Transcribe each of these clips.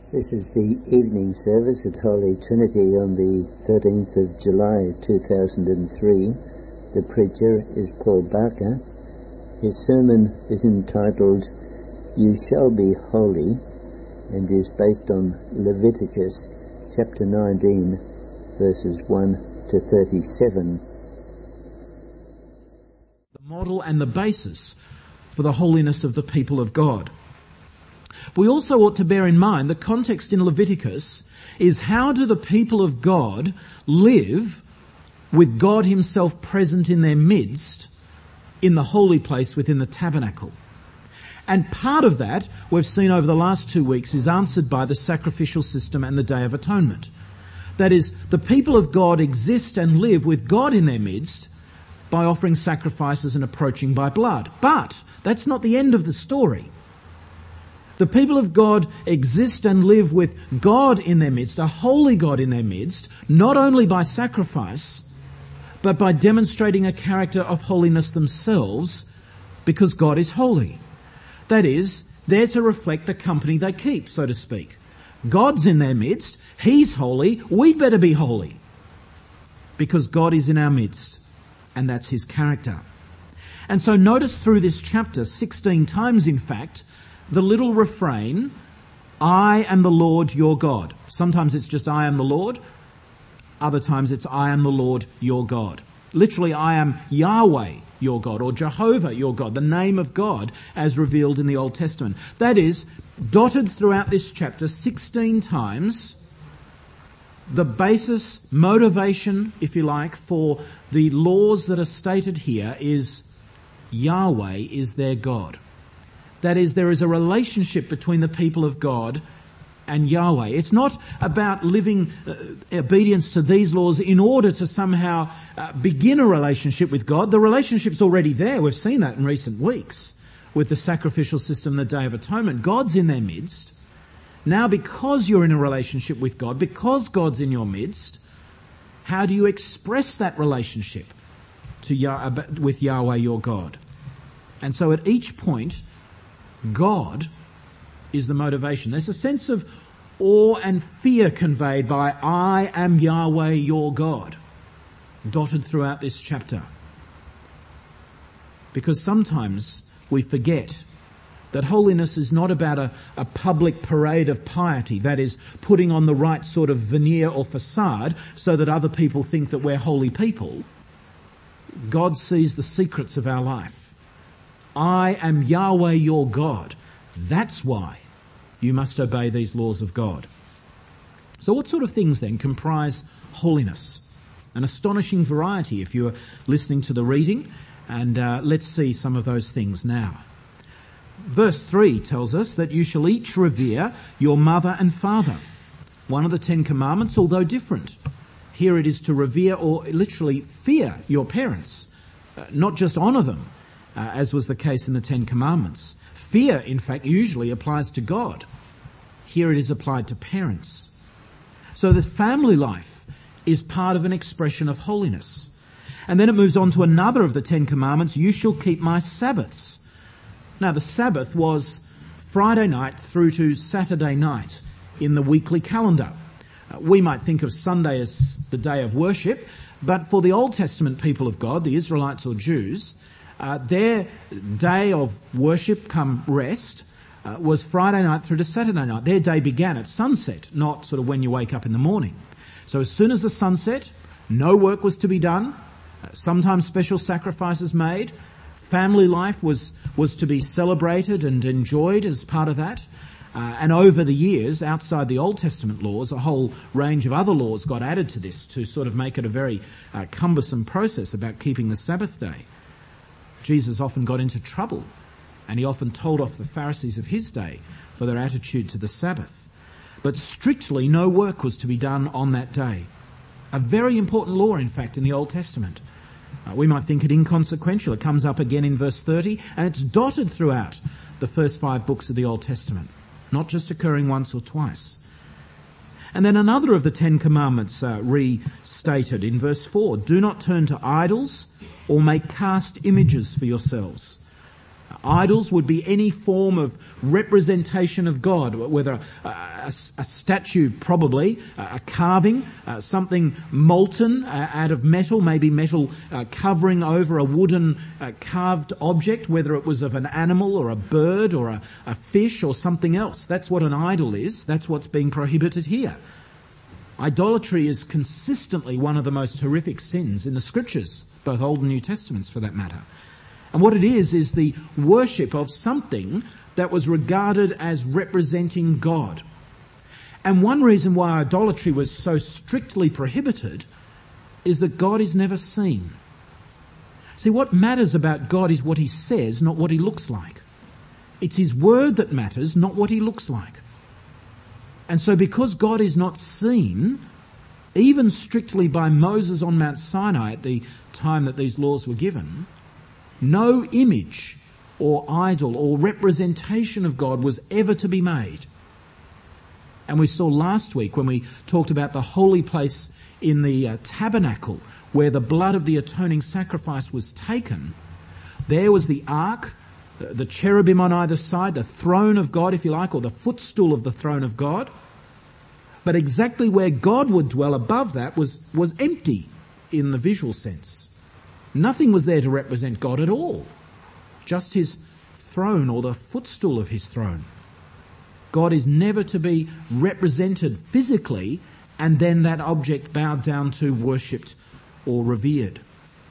This is the evening service at Holy Trinity on the 13th of July 2003. The preacher is Paul Barker. His sermon is entitled, "You Shall Be Holy," and is based on Leviticus chapter 19, verses 1 to 37. The model and the basis for the holiness of the people of God. We also ought to bear in mind the context in Leviticus is how do the people of God live with God himself present in their midst in the holy place within the tabernacle. And part of that we've seen over the last 2 weeks is answered by the sacrificial system and the Day of Atonement. That is, the people of God exist and live with God in their midst by offering sacrifices and approaching by blood. But that's not the end of the story. The people of God exist and live with God in their midst, a holy God in their midst, not only by sacrifice, but by demonstrating a character of holiness themselves, because God is holy. That is, they're to reflect the company they keep, so to speak. God's in their midst, He's holy, we better be holy, because God is in our midst, and that's His character. And so notice through this chapter, 16 times in fact, the little refrain, "I am the Lord your God." Sometimes it's just "I am the Lord." Other times it's "I am the Lord your God." Literally, "I am Yahweh your God," or Jehovah your God, the name of God as revealed in the Old Testament. That is, dotted throughout this chapter 16 times, the basis, motivation, if you like, for the laws that are stated here is Yahweh is their God. That is, there is a relationship between the people of God and Yahweh. It's not about living obedience to these laws in order to somehow begin a relationship with God. The relationship's already there. We've seen that in recent weeks with the sacrificial system, the Day of Atonement. God's in their midst. Now, because you're in a relationship with God, because God's in your midst, how do you express that relationship with Yahweh your God? And so at each point, God is the motivation. There's a sense of awe and fear conveyed by "I am Yahweh your God," dotted throughout this chapter. Because sometimes we forget that holiness is not about a public parade of piety, that is, putting on the right sort of veneer or facade so that other people think that we're holy people. God sees the secrets of our life. "I am Yahweh your God." That's why you must obey these laws of God. So what sort of things then comprise holiness? An astonishing variety if you're listening to the reading, and let's see some of those things now. Verse 3 tells us that you shall each revere your mother and father. One of the 10 commandments, although different. Here it is to revere or literally fear your parents, not just honour them, as was the case in the 10 commandments. Fear, in fact, usually applies to God. Here it is applied to parents. So the family life is part of an expression of holiness. And then it moves on to another of the 10 commandments, "You shall keep my Sabbaths." Now the Sabbath was Friday night through to Saturday night in the weekly calendar. We might think of Sunday as the day of worship, but for the Old Testament people of God, the Israelites or Jews, their day of worship come rest was Friday night through to Saturday night. Their day began at sunset, not sort of when you wake up in the morning. So as soon as the sun set, no work was to be done. Sometimes special sacrifices made. Family life was to be celebrated and enjoyed as part of that. And over the years, outside the Old Testament laws, a whole range of other laws got added to this to sort of make it a very cumbersome process about keeping the Sabbath day. Jesus often got into trouble, and he often told off the Pharisees of his day for their attitude to the Sabbath. But strictly no work was to be done on that day. A very important law, in fact, in the Old Testament. We might think it inconsequential. It comes up again in verse 30, and it's dotted throughout the first 5 books of the Old Testament, not just occurring once or twice. And then another of the 10 commandments restated in verse 4, "Do not turn to idols or make cast images for yourselves." Idols would be any form of representation of God, whether a statue, probably, a carving, something molten out of metal, maybe metal covering over a wooden carved object, whether it was of an animal or a bird or a fish or something else. That's what an idol is. That's what's being prohibited here. Idolatry is consistently one of the most horrific sins in the Scriptures, both Old and New Testaments for that matter. And what it is the worship of something that was regarded as representing God. And one reason why idolatry was so strictly prohibited is that God is never seen. See, what matters about God is what he says, not what he looks like. It's his word that matters, not what he looks like. And so because God is not seen, even strictly by Moses on Mount Sinai at the time that these laws were given, no image or idol or representation of God was ever to be made. And we saw last week when we talked about the holy place in the tabernacle where the blood of the atoning sacrifice was taken, there was the ark, the cherubim on either side, the throne of God, if you like, or the footstool of the throne of God. But exactly where God would dwell above that was empty in the visual sense. Nothing was there to represent God at all. Just his throne or the footstool of his throne. God is never to be represented physically and then that object bowed down to, worshipped or revered.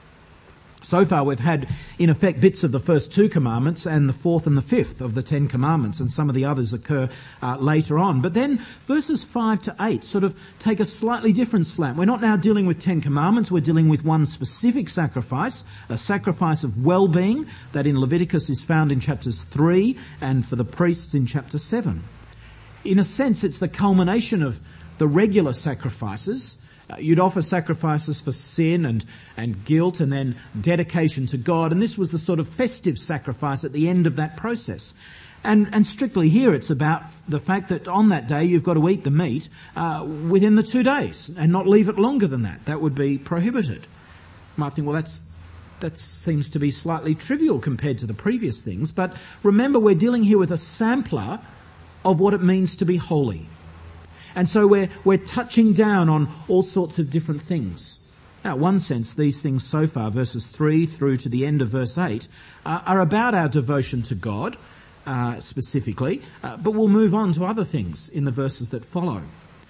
So far we've had, in effect, bits of the first two commandments and the fourth and the fifth of the 10 commandments, and some of the others occur later on. But then verses 5 to 8 sort of take a slightly different slant. We're not now dealing with 10 commandments, we're dealing with one specific sacrifice, a sacrifice of well-being that in Leviticus is found in chapters 3 and for the priests in chapter 7. In a sense, it's the culmination of the regular sacrifices. You'd offer sacrifices for sin and guilt and then dedication to God. And this was the sort of festive sacrifice at the end of that process. And strictly here it's about the fact that on that day you've got to eat the meat within the 2 days and not leave it longer than that. That would be prohibited. You might think, well, that seems to be slightly trivial compared to the previous things. But remember, we're dealing here with a sampler of what it means to be holy. And so we're touching down on all sorts of different things. Now, in one sense, these things so far, verses 3 through to the end of verse 8, are about our devotion to God, specifically, but we'll move on to other things in the verses that follow.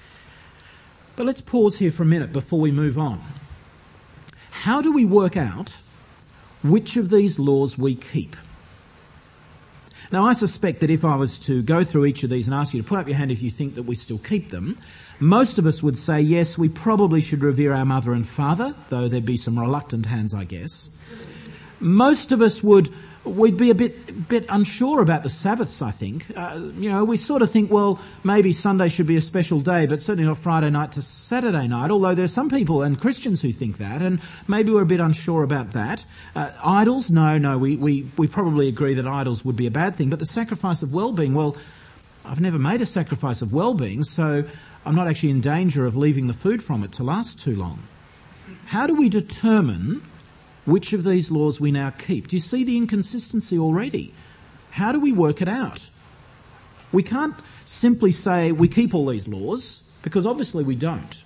But let's pause here for a minute before we move on. How do we work out which of these laws we keep? Now, I suspect that if I was to go through each of these and ask you to put up your hand if you think that we still keep them, most of us would say, yes, we probably should revere our mother and father, though there'd be some reluctant hands, I guess. Most of us we'd be a bit unsure about the Sabbaths, I think. We sort of think, well, maybe Sunday should be a special day, but certainly not Friday night to Saturday night, although there's some people and Christians who think that, and maybe we're a bit unsure about that. Idols, no, we probably agree that idols would be a bad thing, but the sacrifice of well-being, well, I've never made a sacrifice of well-being, so I'm not actually in danger of leaving the food from it to last too long. How do we determine which of these laws we now keep? Do you see the inconsistency already? How do we work it out? We can't simply say we keep all these laws, because obviously we don't.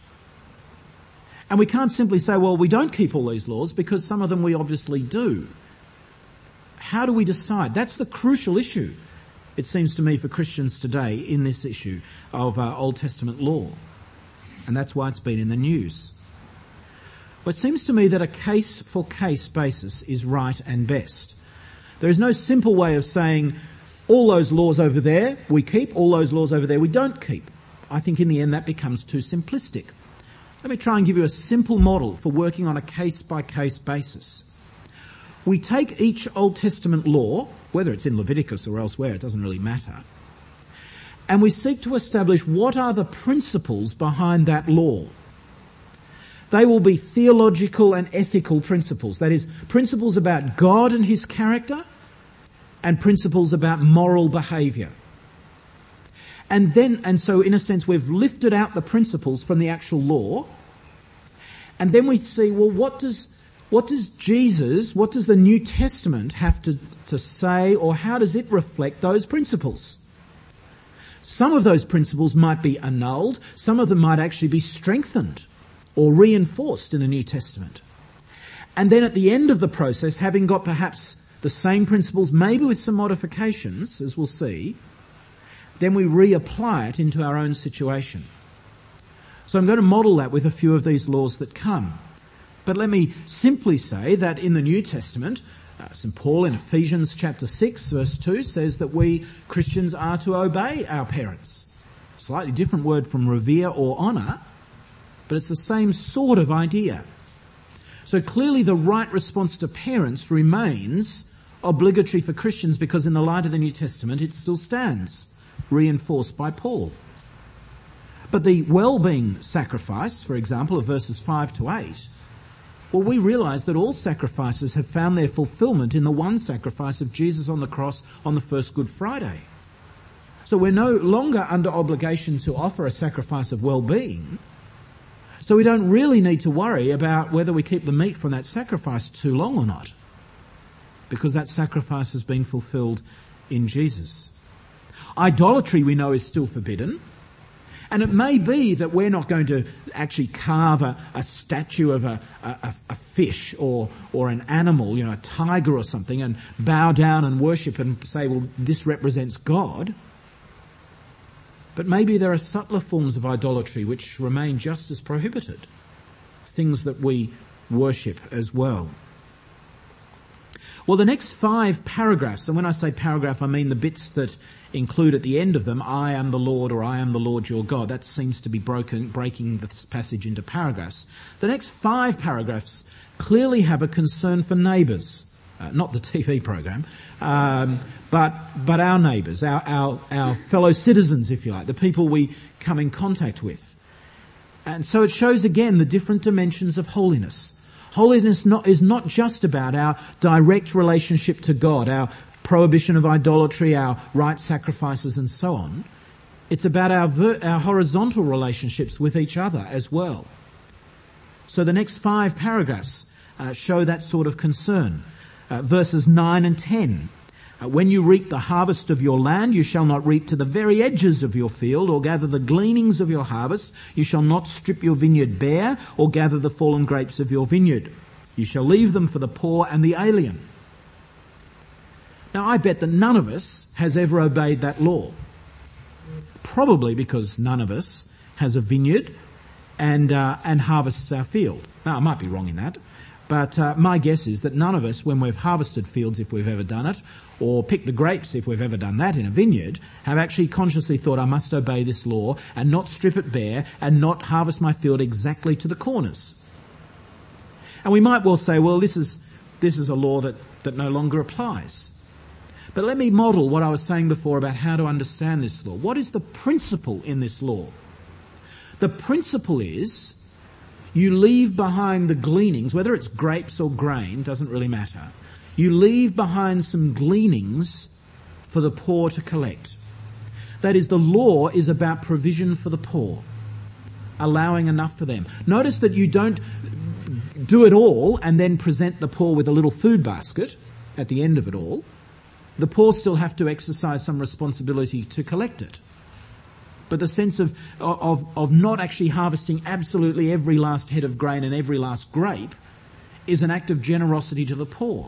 And we can't simply say, well, we don't keep all these laws, because some of them we obviously do. How do we decide? That's the crucial issue, it seems to me, for Christians today in this issue of Old Testament law. And that's why it's been in the news. Well, it seems to me that a case-for-case basis is right and best. There is no simple way of saying all those laws over there we keep, all those laws over there we don't keep. I think in the end that becomes too simplistic. Let me try and give you a simple model for working on a case-by-case basis. We take each Old Testament law, whether it's in Leviticus or elsewhere, it doesn't really matter, and we seek to establish what are the principles behind that law. They will be theological and ethical principles. That is, principles about God and his character and principles about moral behaviour. And so in a sense we've lifted out the principles from the actual law, and then we see, well, what does what does the New Testament have to say, or how does it reflect those principles? Some of those principles might be annulled, some of them might actually be strengthened or reinforced in the New Testament. And then at the end of the process, having got perhaps the same principles, maybe with some modifications, as we'll see, then we reapply it into our own situation. So I'm going to model that with a few of these laws that come. But let me simply say that in the New Testament, St. Paul in Ephesians chapter 6 verse 2 says that we Christians are to obey our parents. Slightly different word from revere or honour, but it's the same sort of idea. So clearly the right response to parents remains obligatory for Christians because in the light of the New Testament it still stands, reinforced by Paul. But the well-being sacrifice, for example, of verses 5 to 8, well, we realise that all sacrifices have found their fulfilment in the one sacrifice of Jesus on the cross on the first Good Friday. So we're no longer under obligation to offer a sacrifice of well-being. So we don't really need to worry about whether we keep the meat from that sacrifice too long or not, because that sacrifice has been fulfilled in Jesus. Idolatry, we know, is still forbidden. And it may be that we're not going to actually carve a statue of a fish or an animal, a tiger or something, and bow down and worship and say, well, this represents God. But maybe there are subtler forms of idolatry which remain just as prohibited, things that we worship as well. Well, the next 5 paragraphs, and when I say paragraph, I mean the bits that include at the end of them, I am the Lord, or I am the Lord your God. That seems to be breaking this passage into paragraphs. The next 5 paragraphs clearly have a concern for neighbours. Not the TV program, but our neighbours, our fellow citizens, if you like, the people we come in contact with. And so it shows again the different dimensions of holiness. Holiness is not just about our direct relationship to God, our prohibition of idolatry, our right sacrifices and so on. It's about our horizontal relationships with each other as well. So the next 5 paragraphs show that sort of concern. Verses 9 and 10. When you reap the harvest of your land, you shall not reap to the very edges of your field, or gather the gleanings of your harvest. You shall not strip your vineyard bare, or gather the fallen grapes of your vineyard. You shall leave them for the poor and the alien. Now, I bet that none of us has ever obeyed that law. Probably because none of us has a vineyard and harvests our field. Now, I might be wrong in that. But my guess is that none of us, when we've harvested fields, if we've ever done it, or picked the grapes, if we've ever done that in a vineyard, have actually consciously thought, I must obey this law and not strip it bare and not harvest my field exactly to the corners. And we might well say, well, this is a law that no longer applies. But let me model what I was saying before about how to understand this law. What is the principle in this law? The principle is, you leave behind the gleanings, whether it's grapes or grain, doesn't really matter. You leave behind some gleanings for the poor to collect. That is, the law is about provision for the poor, allowing enough for them. Notice that you don't do it all and then present the poor with a little food basket at the end of it all. The poor still have to exercise some responsibility to collect it. But the sense of not actually harvesting absolutely every last head of grain and every last grape is an act of generosity to the poor.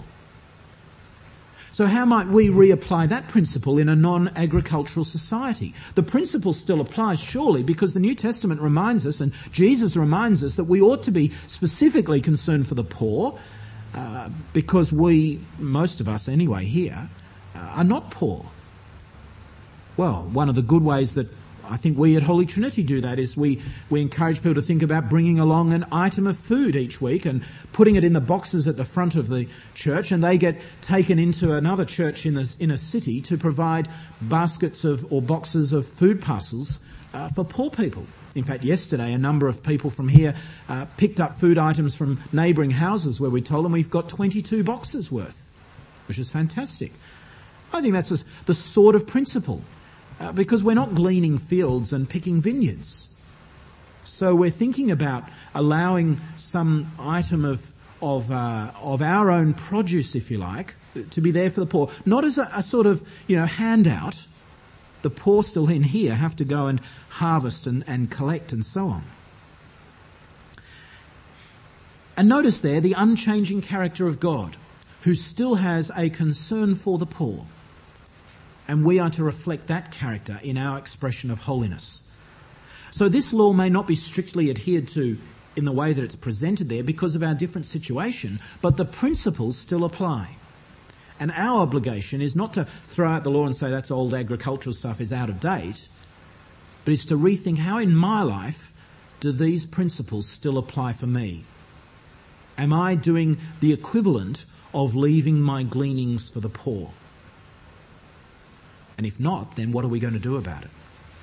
So how might we reapply that principle in a non-agricultural society? The principle still applies, surely, because the New Testament reminds us, and Jesus reminds us, that we ought to be specifically concerned for the poor, because we, most of us anyway here, are not poor. Well, one of the good ways that I think we at Holy Trinity do that is we encourage people to think about bringing along an item of food each week and putting it in the boxes at the front of the church, and they get taken into another church in a city to provide baskets or boxes of food parcels for poor people. In fact, yesterday a number of people from here picked up food items from neighbouring houses where we told them we've got 22 boxes worth, which is fantastic. I think that's the sort of principle. Because we're not gleaning fields and picking vineyards. So we're thinking about allowing some item of our own produce, if you like, to be there for the poor. Not as a sort of, handout. The poor still in here have to go and harvest and collect and so on. And notice there the unchanging character of God, who still has a concern for the poor. And we are to reflect that character in our expression of holiness. So this law may not be strictly adhered to in the way that it's presented there because of our different situation, but the principles still apply. And our obligation is not to throw out the law and say that's old agricultural stuff, is out of date, but is to rethink how in my life do these principles still apply for me? Am I doing the equivalent of leaving my gleanings for the poor? And if not, then what are we going to do about it?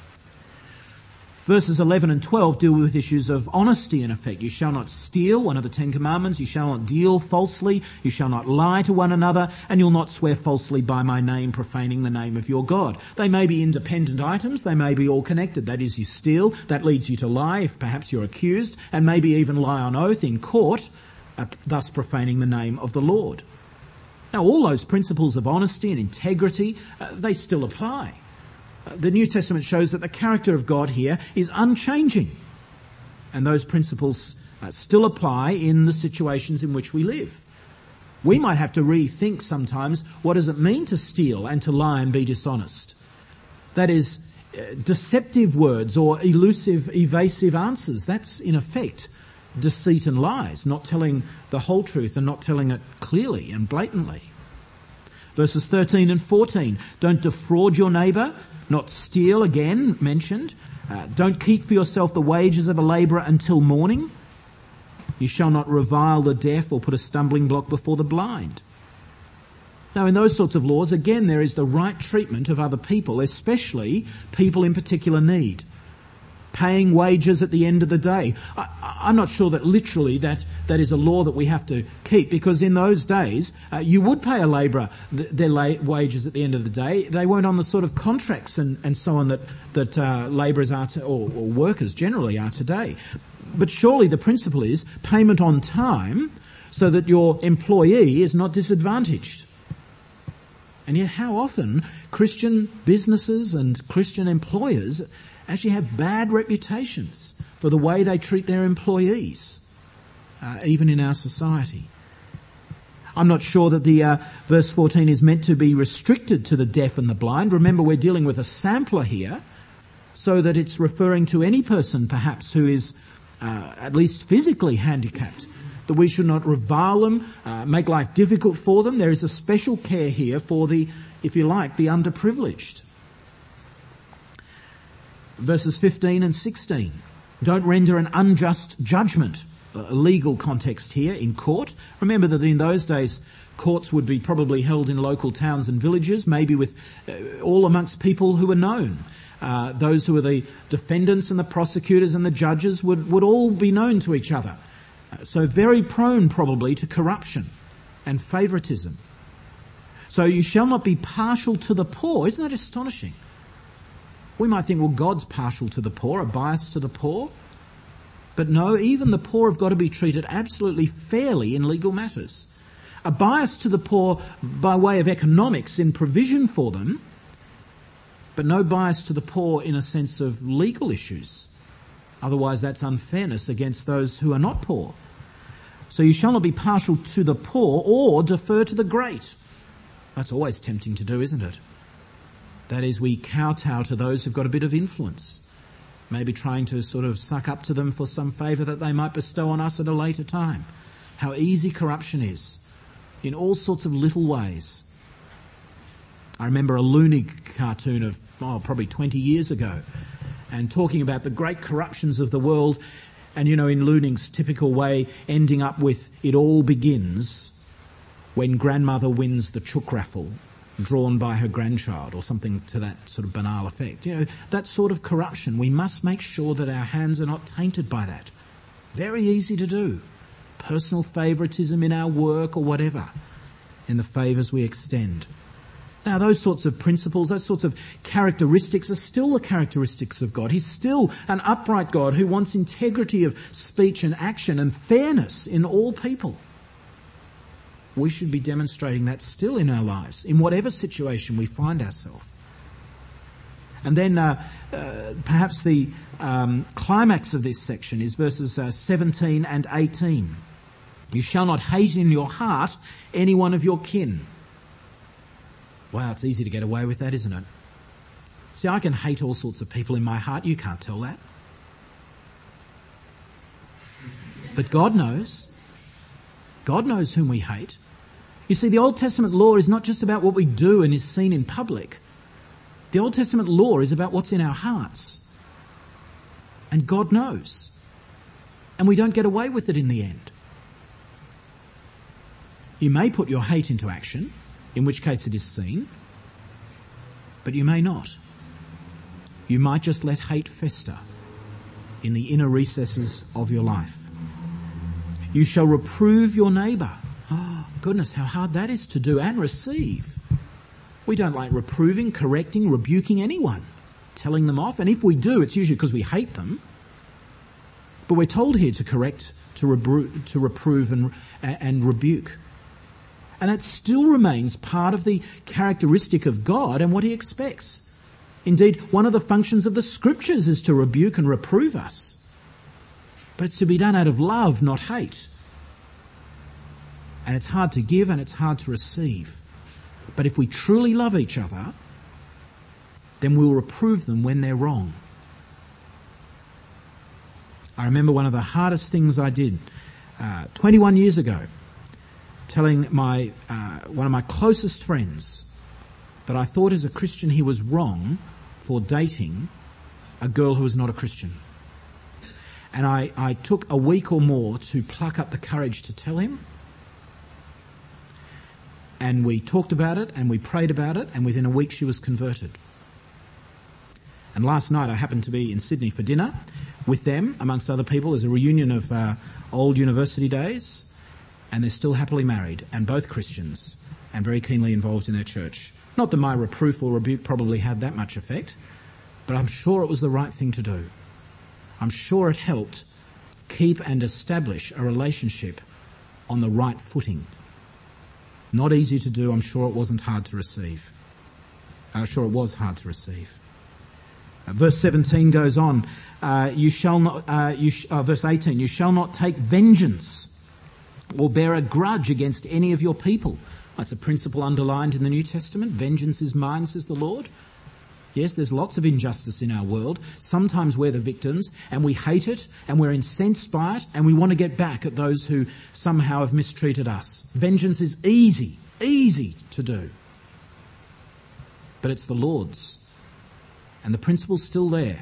Verses 11 and 12 deal with issues of honesty in effect. You shall not steal, one of the 10 commandments. You shall not deal falsely. You shall not lie to one another. And you'll not swear falsely by my name, profaning the name of your God. They may be independent items. They may be all connected. That is, you steal. That leads you to lie if perhaps you're accused. And maybe even lie on oath in court, thus profaning the name of the Lord. Now, all those principles of honesty and integrity, they still apply. The New Testament shows that the character of God here is unchanging. And those principles still apply in the situations in which we live. We might have to rethink sometimes, what does it mean to steal and to lie and be dishonest? That is, deceptive words or elusive, evasive answers. That's in effect deceit and lies, not telling the whole truth and not telling it clearly and blatantly. Verses 13 and 14, don't defraud your neighbour, not steal, again mentioned. Don't keep for yourself the wages of a labourer until morning. You shall not revile the deaf or put a stumbling block before the blind. Now, in those sorts of laws, again, there is the right treatment of other people, especially people in particular need. Paying wages at the end of the day. I'm not sure that literally that is a law that we have to keep, because in those days you would pay a labourer their wages at the end of the day. They weren't on the sort of contracts and so on that labourers are or workers generally are today. But surely the principle is payment on time so that your employee is not disadvantaged. And yet how often Christian businesses and Christian employers actually have bad reputations for the way they treat their employees, even in our society. I'm not sure that the verse 14 is meant to be restricted to the deaf and the blind. Remember, we're dealing with a sampler here, so that it's referring to any person perhaps who is at least physically handicapped, that we should not revile them, make life difficult for them. There is a special care here for the, if you like, the underprivileged. Verses 15 and 16. Don't render an unjust judgment. A legal context here in court. Remember that in those days courts would be probably held in local towns and villages, maybe with all amongst people who were known. Those who were the defendants and the prosecutors and the judges would all be known to each other. So very prone probably to corruption and favouritism. So you shall not be partial to the poor. Isn't that astonishing? We might think, well, God's partial to the poor, a bias to the poor. But no, even the poor have got to be treated absolutely fairly in legal matters. A bias to the poor by way of economics in provision for them, but no bias to the poor in a sense of legal issues. Otherwise, that's unfairness against those who are not poor. So you shall not be partial to the poor or defer to the great. That's always tempting to do, isn't it? That is, we kowtow to those who've got a bit of influence, maybe trying to sort of suck up to them for some favour that they might bestow on us at a later time. How easy corruption is, in all sorts of little ways. I remember a Looney cartoon of probably 20 years ago, and talking about the great corruptions of the world, and in Looney's typical way, ending up with it all begins when grandmother wins the chook raffle drawn by her grandchild, or something to that sort of banal effect. That sort of corruption, we must make sure that our hands are not tainted by that. Very easy to do. Personal favouritism in our work or whatever, in the favours we extend. Now, those sorts of principles, those sorts of characteristics are still the characteristics of God. He's still an upright God who wants integrity of speech and action and fairness in all people. we should be demonstrating that still in our lives, in whatever situation we find ourselves. And then perhaps the climax of this section is verses 17 and 18. You shall not hate in your heart any one of your kin. Wow, it's easy to get away with that, isn't it? See, I can hate all sorts of people in my heart. You can't tell that. But God knows. God knows whom we hate. You see, the Old Testament law is not just about what we do and is seen in public. The Old Testament law is about what's in our hearts. And God knows. And we don't get away with it in the end. You may put your hate into action, in which case it is seen, but you may not. You might just let hate fester in the inner recesses of your life. You shall reprove your neighbour. Oh, goodness, how hard that is to do and receive. We don't like reproving, correcting, rebuking anyone, telling them off. And if we do, it's usually because we hate them. But we're told here to correct, to reprove and rebuke. And that still remains part of the characteristic of God and what he expects. Indeed, one of the functions of the Scriptures is to rebuke and reprove us. But it's to be done out of love, not hate. And it's hard to give and it's hard to receive. But if we truly love each other, then we'll reprove them when they're wrong. I remember one of the hardest things I did 21 years ago, telling one of my closest friends that I thought as a Christian he was wrong for dating a girl who was not a Christian. And I took a week or more to pluck up the courage to tell him. And we talked about it and we prayed about it, and within a week she was converted. And last night I happened to be in Sydney for dinner with them, amongst other people. There's a reunion of old university days, and they're still happily married, and both Christians, and very keenly involved in their church. Not that my reproof or rebuke probably had that much effect, but I'm sure it was the right thing to do. I'm sure it helped keep and establish a relationship on the right footing. Not easy to do. I'm sure it wasn't hard to receive. Sure it was hard to receive. Verse 17 goes on. Verse 18. You shall not take vengeance or bear a grudge against any of your people. That's a principle underlined in the New Testament. Vengeance is mine, says the Lord. Yes, there's lots of injustice in our world. Sometimes we're the victims and we hate it and we're incensed by it and we want to get back at those who somehow have mistreated us. Vengeance is easy to do. But it's the Lord's. And the principle's still there.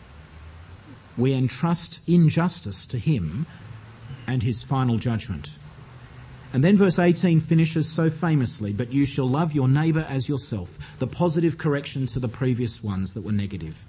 We entrust injustice to him and his final judgment. And then verse 18 finishes so famously, but you shall love your neighbour as yourself. The positive correction to the previous ones that were negative.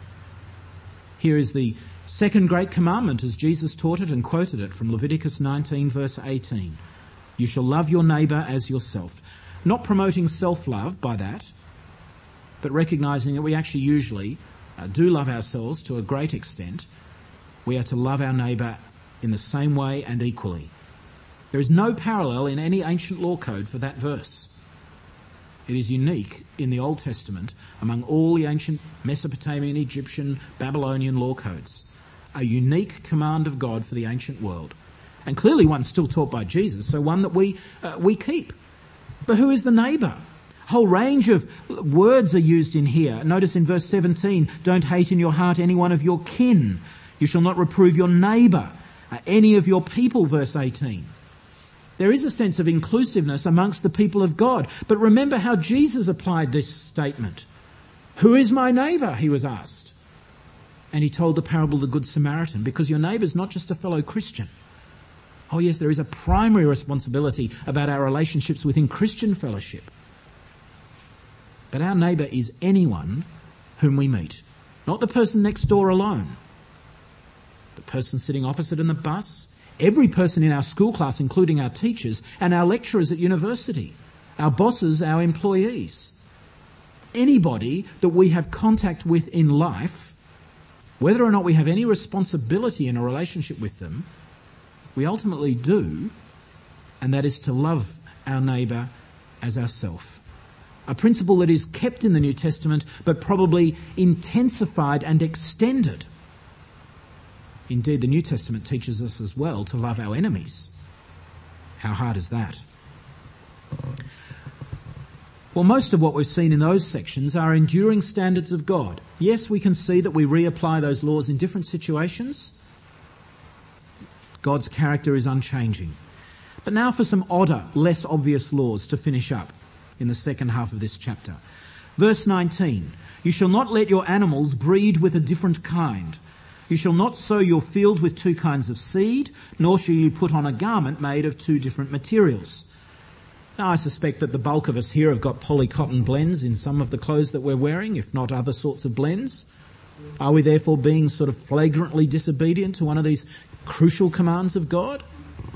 Here is the second great commandment as Jesus taught it and quoted it from Leviticus 19 verse 18. You shall love your neighbour as yourself. Not promoting self-love by that, but recognising that we actually usually do love ourselves to a great extent. We are to love our neighbour in the same way and equally. There is no parallel in any ancient law code for that verse. It is unique in the Old Testament among all the ancient Mesopotamian, Egyptian, Babylonian law codes. A unique command of God for the ancient world. And clearly one still taught by Jesus, so one that we keep. But who is the neighbour? A whole range of words are used in here. Notice in verse 17, don't hate in your heart any one of your kin. You shall not reprove your neighbour, any of your people, verse 18. There is a sense of inclusiveness amongst the people of God. But remember how Jesus applied this statement. Who is my neighbour? He was asked. And he told the parable of the Good Samaritan, because your neighbour is not just a fellow Christian. Oh yes, there is a primary responsibility about our relationships within Christian fellowship. But our neighbour is anyone whom we meet. Not the person next door alone. The person sitting opposite in the bus. Every person in our school class, including our teachers and our lecturers at university, our bosses, our employees. Anybody that we have contact with in life, whether or not we have any responsibility in a relationship with them, we ultimately do, and that is to love our neighbour as ourselves. A principle that is kept in the New Testament, but probably intensified and extended. Indeed, the New Testament teaches us as well to love our enemies. How hard is that? Well, most of what we've seen in those sections are enduring standards of God. Yes, we can see that we reapply those laws in different situations. God's character is unchanging. But now for some odder, less obvious laws to finish up in the second half of this chapter. Verse 19, you shall not let your animals breed with a different kind. You shall not sow your field with two kinds of seed, nor shall you put on a garment made of two different materials. Now, I suspect that the bulk of us here have got polycotton blends in some of the clothes that we're wearing, if not other sorts of blends. Are we therefore being sort of flagrantly disobedient to one of these crucial commands of God?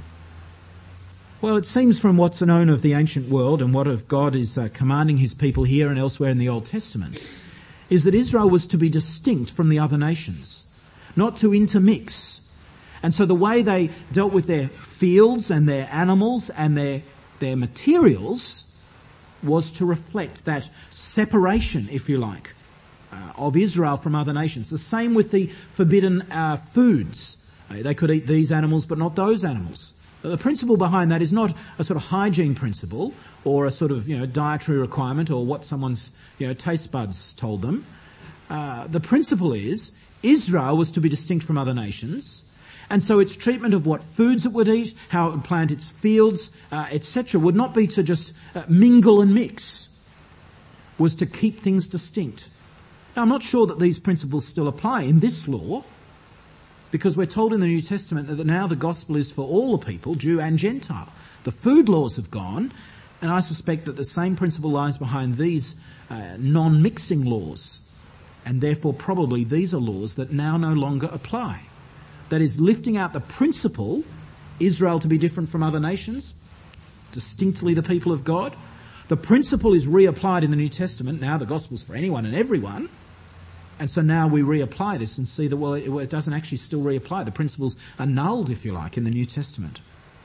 Well, it seems from what's known of the ancient world and what of God is commanding his people here and elsewhere in the Old Testament, is that Israel was to be distinct from the other nations, not to intermix. And so the way they dealt with their fields and their animals and their materials was to reflect that separation, if you like, of Israel from other nations. The same with the forbidden foods. They could eat these animals but not those animals. The principle behind that is not a sort of hygiene principle or a sort of, dietary requirement or what someone's, taste buds told them. The principle is Israel was to be distinct from other nations, and so its treatment of what foods it would eat, how it would plant its fields, etc., would not be to just mingle and mix, was to keep things distinct. Now, I'm not sure that these principles still apply in this law, because we're told in the New Testament that now the gospel is for all the people, Jew and Gentile. The food laws have gone, and I suspect that the same principle lies behind these non-mixing laws. And therefore probably these are laws that now no longer apply. That is, lifting out the principle, Israel to be different from other nations, distinctly the people of God. The principle is reapplied in the New Testament. Now the gospel's for anyone and everyone. And so now we reapply this and see that, well, it doesn't actually still reapply. The principles are annulled, if you like, in the New Testament.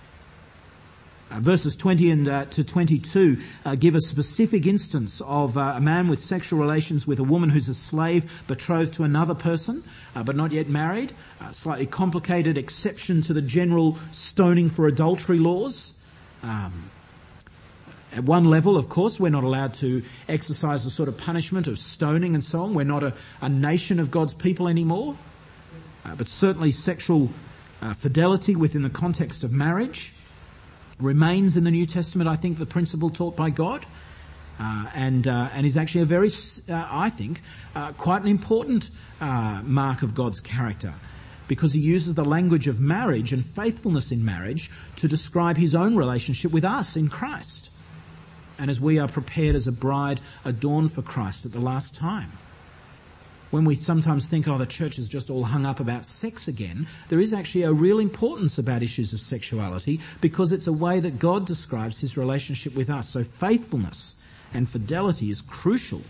Verses 20 to 22 give a specific instance of a man with sexual relations with a woman who's a slave betrothed to another person, but not yet married. Slightly complicated exception to the general stoning for adultery laws. At one level, of course, we're not allowed to exercise the sort of punishment of stoning and so on. We're not a nation of God's people anymore. But certainly sexual fidelity within the context of marriage remains in the New Testament, I think, the principle taught by God. And is actually a very, I think, quite an important mark of God's character, because he uses the language of marriage and faithfulness in marriage to describe his own relationship with us in Christ. And as we are prepared as a bride adorned for Christ at the last time. When we sometimes think, the church is just all hung up about sex again, there is actually a real importance about issues of sexuality, because it's a way that God describes his relationship with us. So faithfulness and fidelity is crucial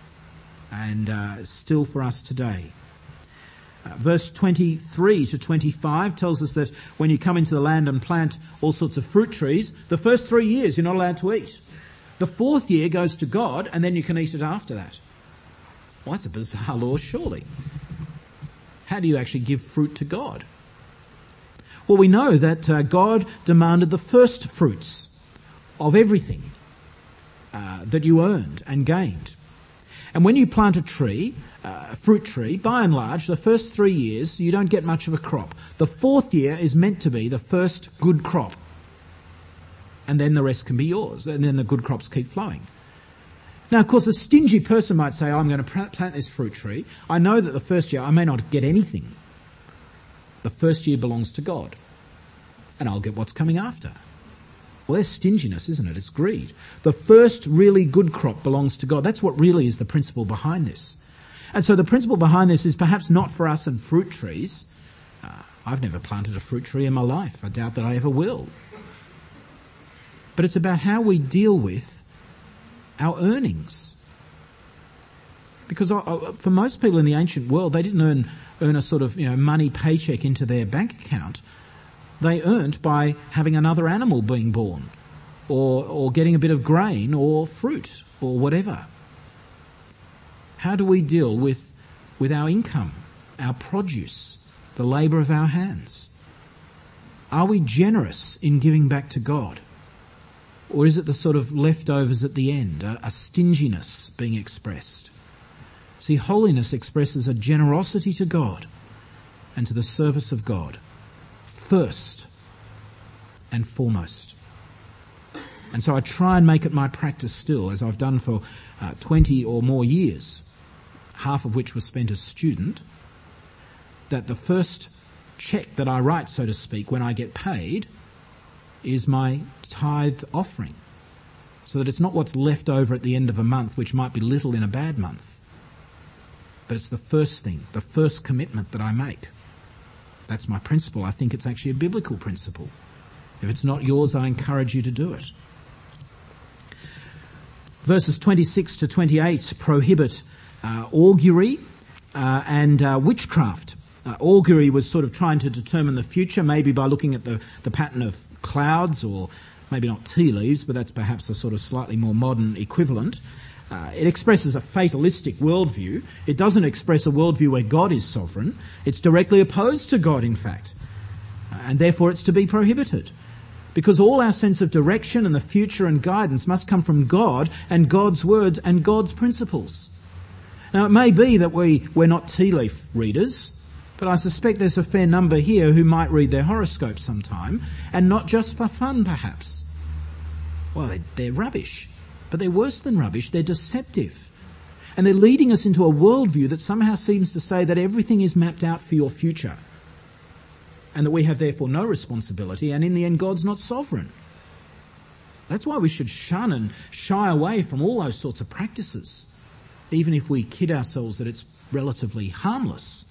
and still for us today. Verse 23 to 25 tells us that when you come into the land and plant all sorts of fruit trees, the first 3 years you're not allowed to eat. The 4th year goes to God, and then you can eat it after that. Well, that's a bizarre law, surely. How do you actually give fruit to God? Well, we know that God demanded the first fruits of everything that you earned and gained. And when you plant a tree, a fruit tree, by and large, the first 3 years, you don't get much of a crop. The 4th year is meant to be the first good crop. And then the rest can be yours. And then the good crops keep flowing. Now, of course, a stingy person might say, I'm going to plant this fruit tree. I know that the first year I may not get anything. The first year belongs to God. And I'll get what's coming after. Well, that's stinginess, isn't it? It's greed. The first really good crop belongs to God. That's what really is the principle behind this. And so the principle behind this is perhaps not for us and fruit trees. I've never planted a fruit tree in my life. I doubt that I ever will. But it's about how we deal with our earnings. Because for most people in the ancient world, they didn't earn a sort of money paycheck into their bank account. They earned by having another animal being born, or getting a bit of grain or fruit or whatever? How do we deal with our income, our produce, the labour of our hands? Are we generous in giving back to God? Or is it the sort of leftovers at the end, a stinginess being expressed? See, holiness expresses a generosity to God and to the service of God, first and foremost. And so I try and make it my practice still, as I've done for 20 or more years, half of which was spent as student, that the first cheque that I write, so to speak, when I get paid, is my tithe offering, so that it's not what's left over at the end of a month, which might be little in a bad month, but it's the first thing, the first commitment that I make. That's my principle. I think it's actually a biblical principle. If it's not yours, I encourage you to do it. Verses 26 to 28 prohibit augury and witchcraft. Augury was sort of trying to determine the future, maybe by looking at the pattern of clouds, or maybe not tea leaves, but that's perhaps a sort of slightly more modern equivalent. It expresses a fatalistic worldview. It doesn't express a worldview where God is sovereign. It's directly opposed to God, in fact. And therefore it's to be prohibited. Because all our sense of direction and the future and guidance must come from God and God's words and God's principles. Now, it may be that we're not tea leaf readers, but I suspect there's a fair number here who might read their horoscope sometime, and not just for fun, perhaps. Well, they're rubbish. But they're worse than rubbish. They're deceptive. And they're leading us into a worldview that somehow seems to say that everything is mapped out for your future, and that we have therefore no responsibility, and in the end God's not sovereign. That's why we should shun and shy away from all those sorts of practices, even if we kid ourselves that it's relatively harmless.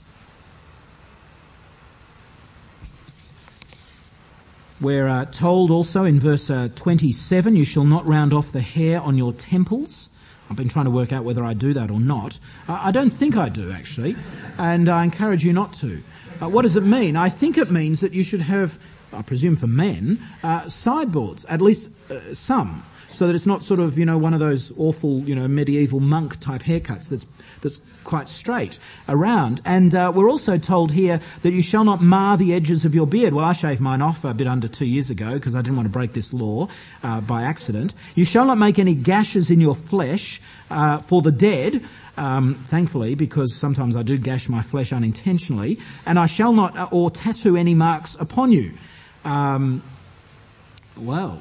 We're told also in verse 27, you shall not round off the hair on your temples. I've been trying to work out whether I do that or not. I don't think I do, actually, and I encourage you not to. What does it mean? I think it means that you should have, I presume for men, sideboards, at least some, so that it's not sort of, one of those awful, medieval monk type haircuts that's quite straight around. And we're also told here that you shall not mar the edges of your beard. Well, I shaved mine off a bit under 2 years ago because I didn't want to break this law by accident. You shall not make any gashes in your flesh for the dead, thankfully, because sometimes I do gash my flesh unintentionally. And I shall not or tattoo any marks upon you. Well,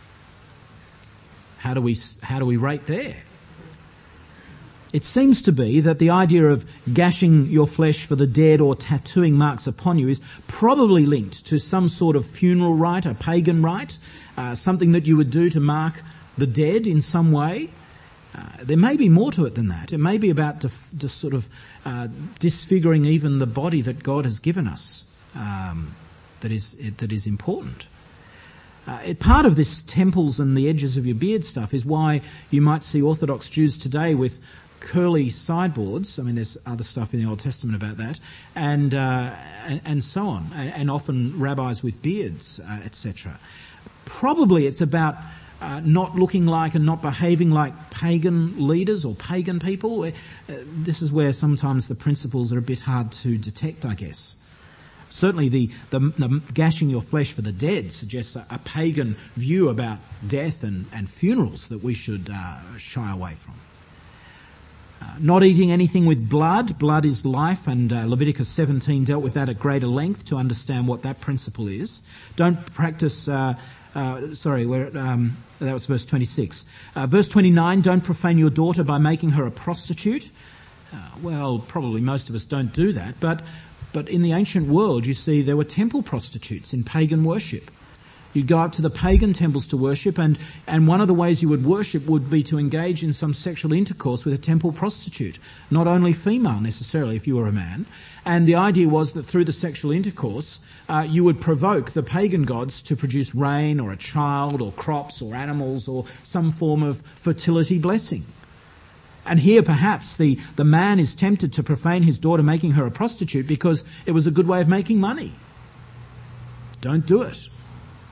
how do we rate there? It seems to be that the idea of gashing your flesh for the dead or tattooing marks upon you is probably linked to some sort of funeral rite, a pagan rite, something that you would do to mark the dead in some way. There may be more to it than that. It may be about just sort of disfiguring even the body that God has given us, that is important. Part of this temples and the edges of your beard stuff is why you might see Orthodox Jews today with curly sideboards. I mean, there's other stuff in the Old Testament about that, and so on, and often rabbis with beards, etc. Probably it's about not looking like and not behaving like pagan leaders or pagan people. This is where sometimes the principles are a bit hard to detect, I guess. Certainly the gashing your flesh for the dead suggests a pagan view about death and funerals that we should shy away from. Not eating anything with blood. Blood is life, and Leviticus 17 dealt with that at greater length to understand what that principle is. Don't practice... that was verse 26. Verse 29, don't profane your daughter by making her a prostitute. Well, probably most of us don't do that, but in the ancient world, you see, there were temple prostitutes in pagan worship. You'd go up to the pagan temples to worship, and one of the ways you would worship would be to engage in some sexual intercourse with a temple prostitute, not only female necessarily if you were a man. And the idea was that through the sexual intercourse, you would provoke the pagan gods to produce rain or a child or crops or animals or some form of fertility blessing. And here perhaps the man is tempted to profane his daughter, making her a prostitute because it was a good way of making money. Don't do it.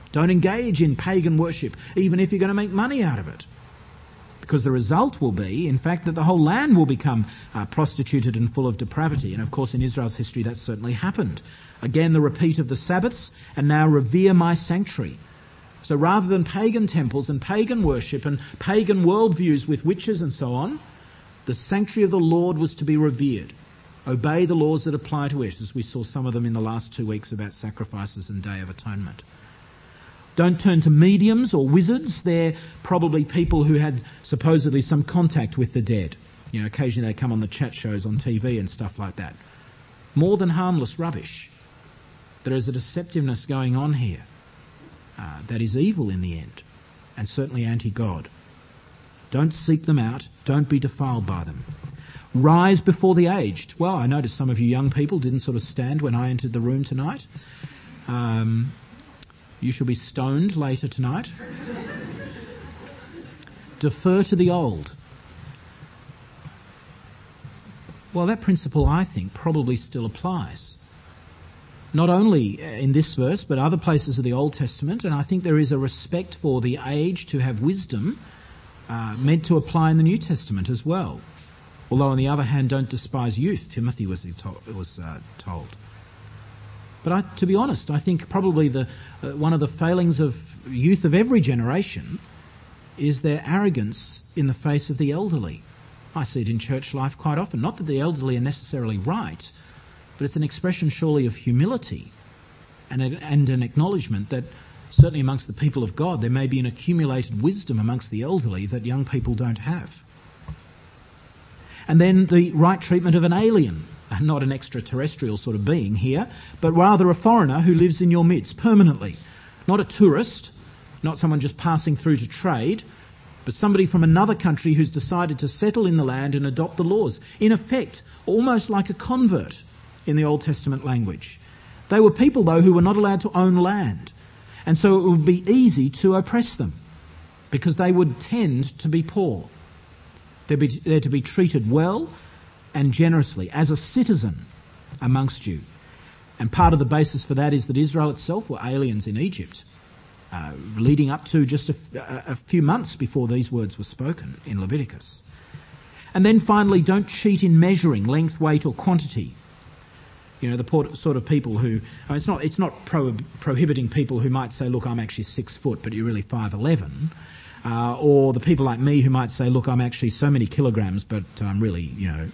Don't engage in pagan worship, even if you're going to make money out of it. Because the result will be, in fact, that the whole land will become prostituted and full of depravity. And of course, in Israel's history, that certainly happened. Again, the repeat of the Sabbaths, and now revere my sanctuary. So rather than pagan temples and pagan worship and pagan worldviews with witches and so on, the sanctuary of the Lord was to be revered. Obey the laws that apply to it, as we saw some of them in the last 2 weeks about sacrifices and Day of Atonement. Don't turn to mediums or wizards. They're probably people who had supposedly some contact with the dead. You know, occasionally they come on the chat shows on TV and stuff like that. More than harmless rubbish. There is a deceptiveness going on here that is evil in the end, and certainly anti-God. Don't seek them out. Don't be defiled by them. Rise before the aged. Well, I noticed some of you young people didn't sort of stand when I entered the room tonight. You shall be stoned later tonight. Defer to the old. Well, that principle, I think, probably still applies. Not only in this verse, but other places of the Old Testament, and I think there is a respect for the age to have wisdom meant to apply in the New Testament as well. Although, on the other hand, don't despise youth, Timothy was told. But to be honest, I think probably one of the failings of youth of every generation is their arrogance in the face of the elderly. I see it in church life quite often. Not that the elderly are necessarily right, but it's an expression surely of humility and an acknowledgement that certainly amongst the people of God there may be an accumulated wisdom amongst the elderly that young people don't have. And then the right treatment of an alien, not an extraterrestrial sort of being here, but rather a foreigner who lives in your midst permanently. Not a tourist, not someone just passing through to trade, but somebody from another country who's decided to settle in the land and adopt the laws. In effect, almost like a convert in the Old Testament language. They were people, though, who were not allowed to own land. And so it would be easy to oppress them because they would tend to be poor. They're to be treated well and generously as a citizen amongst you. And part of the basis for that is that Israel itself were aliens in Egypt, leading up to just a few months before these words were spoken in Leviticus. And then finally, don't cheat in measuring length, weight or quantity. You know, the sort of people who... it's not prohibiting people who might say, look, I'm actually 6 foot, but you're really 5'11". Or the people like me who might say, look, I'm actually so many kilograms, but I'm really,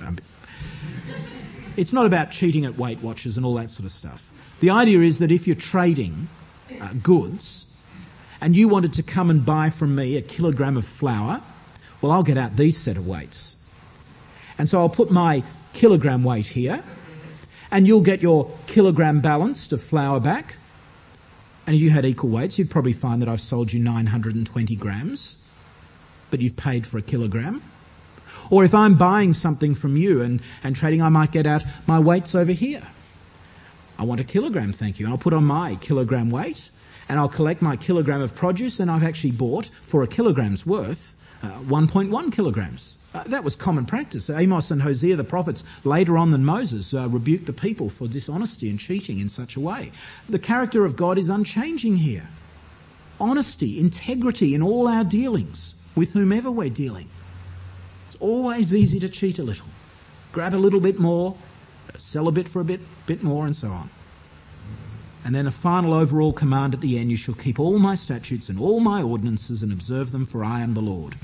It's not about cheating at Weight Watchers and all that sort of stuff. The idea is that if you're trading goods and you wanted to come and buy from me a kilogram of flour, well, I'll get out these set of weights. And so I'll put my kilogram weight here, and you'll get your kilogram balanced of flour back. And if you had equal weights, you'd probably find that I've sold you 920 grams, but you've paid for a kilogram. Or if I'm buying something from you and trading, I might get out my weights over here. I want a kilogram, thank you. And I'll put on my kilogram weight, and I'll collect my kilogram of produce, and I've actually bought, for a kilogram's worth, 1.1 kilograms. That was common practice. Amos and Hosea, the prophets, later on than Moses, rebuked the people for dishonesty and cheating in such a way. The character of God is unchanging here. Honesty, integrity in all our dealings with whomever we're dealing. It's always easy to cheat a little. Grab a little bit more, sell a bit for a bit more, and so on. And then a final overall command at the end, you shall keep all my statutes and all my ordinances and observe them, for I am the Lord.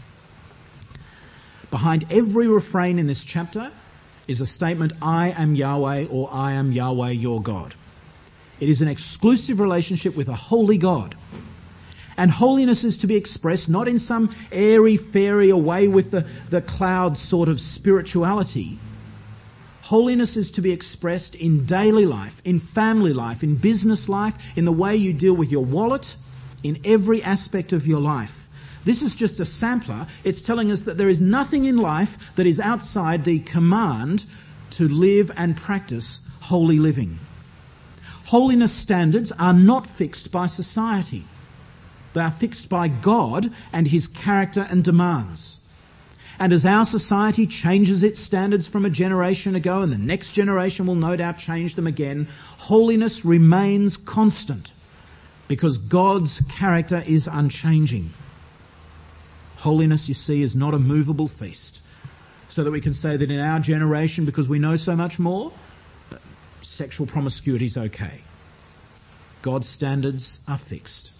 Behind every refrain in this chapter is a statement, I am Yahweh, or I am Yahweh your God. It is an exclusive relationship with a holy God. And holiness is to be expressed not in some airy-fairy away with the clouds sort of spirituality. Holiness is to be expressed in daily life, in family life, in business life, in the way you deal with your wallet, in every aspect of your life. This is just a sampler. It's telling us that there is nothing in life that is outside the command to live and practice holy living. Holiness standards are not fixed by society. They are fixed by God and his character and demands. And as our society changes its standards from a generation ago, and the next generation will no doubt change them again, holiness remains constant. because God's character is unchanging. Holiness, you see, is not a movable feast. So that we can say that in our generation, because we know so much more, sexual promiscuity is okay. God's standards are fixed.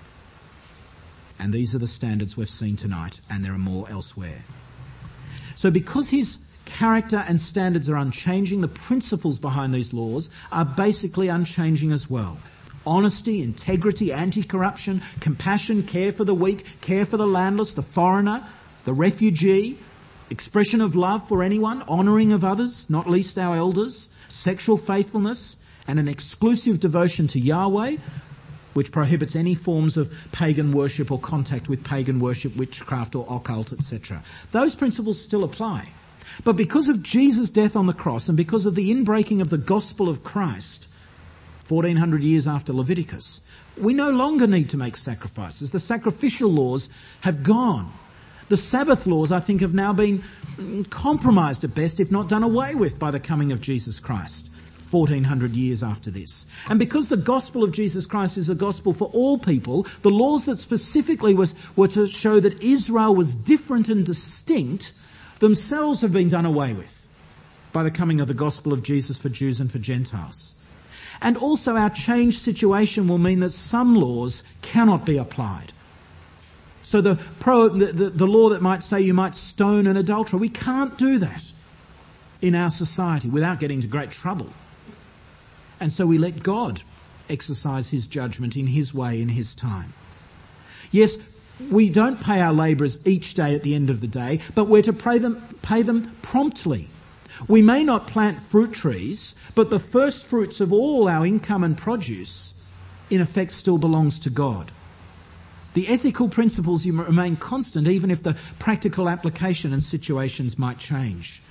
And these are the standards we've seen tonight, and there are more elsewhere. So because his character and standards are unchanging, the principles behind these laws are basically unchanging as well. Honesty, integrity, anti-corruption, compassion, care for the weak, care for the landless, the foreigner, the refugee, expression of love for anyone, honouring of others, not least our elders, sexual faithfulness, and an exclusive devotion to Yahweh, which prohibits any forms of pagan worship or contact with pagan worship, witchcraft or occult, etc. Those principles still apply. But because of Jesus' death on the cross and because of the inbreaking of the gospel of Christ, 1400 years after Leviticus, we no longer need to make sacrifices. The sacrificial laws have gone. The Sabbath laws, I think, have now been compromised at best, if not done away with, by the coming of Jesus Christ, 1400 years after this. And because the gospel of Jesus Christ is a gospel for all people, the laws that specifically were to show that Israel was different and distinct themselves have been done away with by the coming of the gospel of Jesus for Jews and for Gentiles. And also our changed situation will mean that some laws cannot be applied. So the law that might say you might stone an adulterer, we can't do that in our society without getting into great trouble. And so we let God exercise his judgment in his way, in his time. Yes, we don't pay our labourers each day at the end of the day, but we're to pay them promptly. We may not plant fruit trees, but the first fruits of all our income and produce, in effect, still belongs to God. The ethical principles remain constant, even if the practical application and situations might change.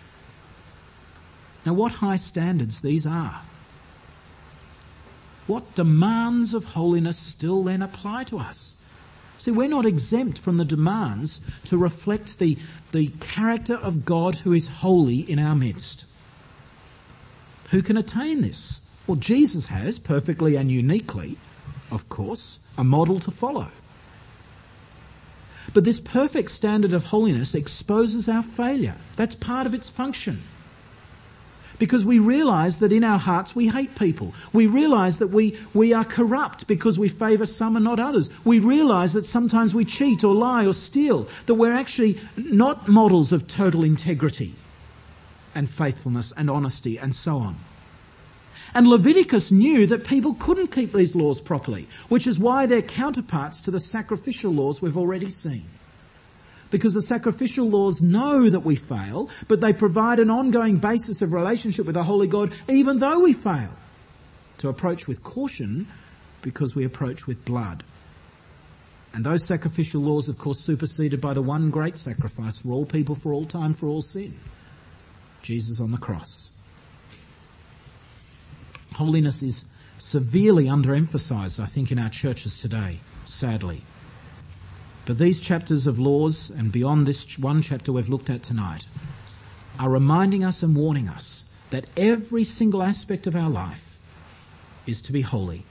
Now, what high standards these are. What demands of holiness still then apply to us? See, we're not exempt from the demands to reflect the character of God who is holy in our midst. Who can attain this? Well, Jesus has, perfectly and uniquely, of course, a model to follow. But this perfect standard of holiness exposes our failure. That's part of its function. Because we realise that in our hearts we hate people. We realise that we are corrupt because we favour some and not others. We realise that sometimes we cheat or lie or steal, that we're actually not models of total integrity and faithfulness and honesty and so on. And Leviticus knew that people couldn't keep these laws properly, which is why they're counterparts to the sacrificial laws we've already seen. Because the sacrificial laws know that we fail, but they provide an ongoing basis of relationship with the Holy God, even though we fail. To approach with caution, because we approach with blood. And those sacrificial laws, of course, superseded by the one great sacrifice for all people, for all time, for all sin. Jesus on the cross. Holiness is severely underemphasised, I think, in our churches today, sadly. But these chapters of laws, and beyond this one chapter we've looked at tonight, are reminding us and warning us that every single aspect of our life is to be holy.